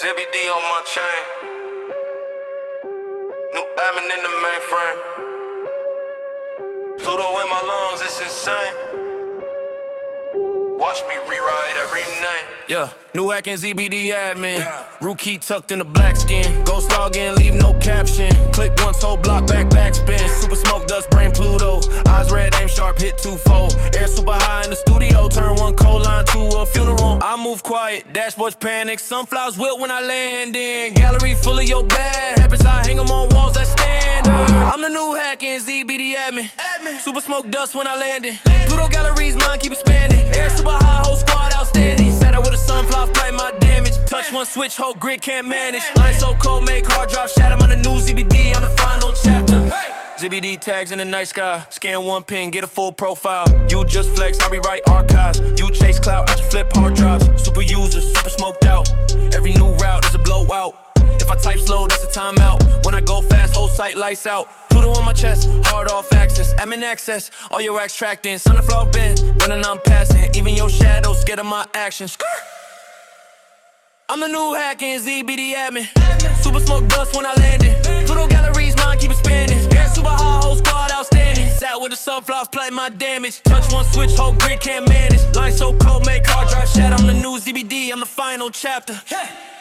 ZBD on my chain. New admin in the mainframe. Pluto in my lungs, it's insane. Watch me rewrite every name. Yeah, new hacking ZBD admin. Rookie tucked in the black skin. Ghost login, leave no caption. Click once, whole block, backspin. Super smoke, dust, brain Pluto. Eyes red, aim sharp, hit twofold. Air super high in the studio, turn one cold line to a funeral. I move quiet, dashboards panic. Sunflowers wilt when I land in. Gallery full of your bad habits, I hang them on walls that stand up. I'm the new hacking ZBD admin. Super smoke dust when I landin'. Pluto galleries, mine keep expanding. Air super high, whole squad outstanding. Set up with a sunflower, play my damage. Touch one switch, whole grid can't manage. Line so cold, make hard drop, shatter. I'm on the new ZBD, I'm the final chapter. ZBD tags in the night sky. Scan one pin, get a full profile. You just flex, I rewrite archives. You chase clout, I just flip hard drives. Super users, super smoked out. Every new route is a blowout. If I type slow, that's a timeout. When I go fast, whole site lights out. Pluto on my chest, hard off access. Admin access, all your racks tracked in. Sunflower bend, running I'm passing. Even your shadow scared of my actions. I'm the new hacking ZBD admin. Super smoke dust when I landed. Pluto galleries, mine keep expanding. Air super high, whole squad outstanding. Sat with the sunflowers, play my damage. Touch one switch, whole grid can't manage. Line so cold, make hard drive shatter. I'm the new ZBD, I'm the final chapter.